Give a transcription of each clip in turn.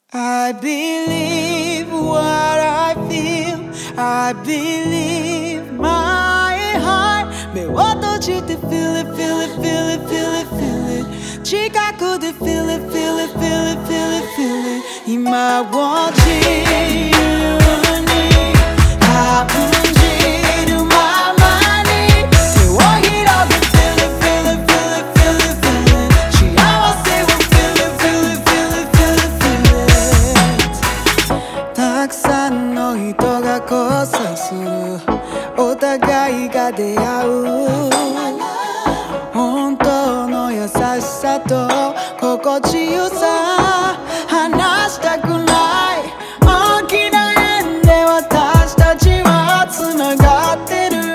I believe what I feel. I believe my heart. 目を閉じて feel it, feel it, feel it, feel it, feel it. 近くで feel it, feel it, feel it, feel it, feel it. 今を自由に感じるままに手を広げ feel it, feel it, feel it, feel it, feel it. 幸せを feel it, feel it, feel it, feel it, feel it. たくさんの人が交差するお互いが出会う本当の優しさと心地よさ話したくない大きな縁で私たちはつながってる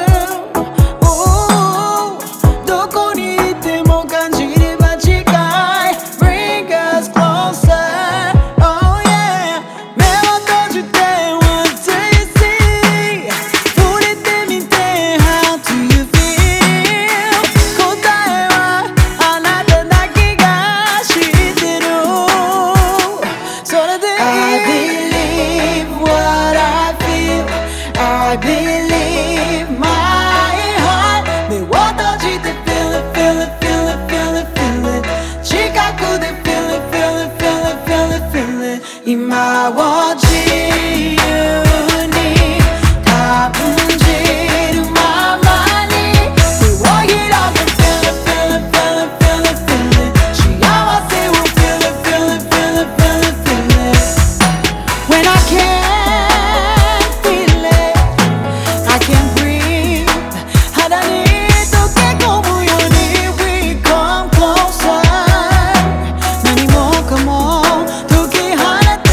どこにいても感じれば近い Bring us closer Oh yeah 目を閉じて What do you see 触れてみて How do you feel 答えはあなただけが知ってるそれでいい I believe what I feel I believe my heart 目を閉じて Feel it, feel it, feel it, feel it, feel it 近くで Feel it, feel it, feel it, feel it, feel it 今を自由に感じるままに手を広げ Feel it, feel it, feel it, feel it, feel it 幸せを Feel it, feel it, feel it, feel it, feel it When I can't feel it I can't breathe 肌に溶け込むように We come closer 何もかも解き放て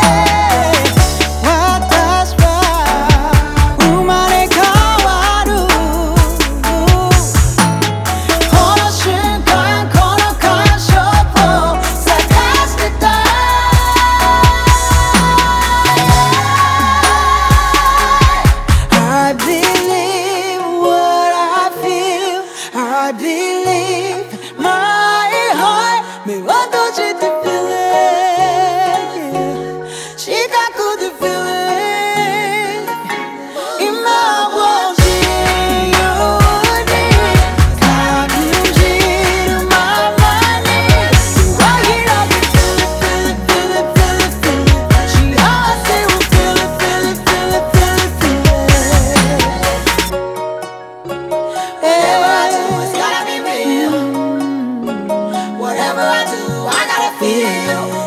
私は生まれ変わるこの瞬間この感触を探してたI believe what I feel I believe my heart 目を閉じて feel it 近くで feel it 今を自由に感じるままに手を広げ feel it, feel it, feel it, feel it, feel it 幸せを feel it, feel it, feel it, feel it, feel it Whatever I do, it's gotta be real. Whatever I do, I gotta feel.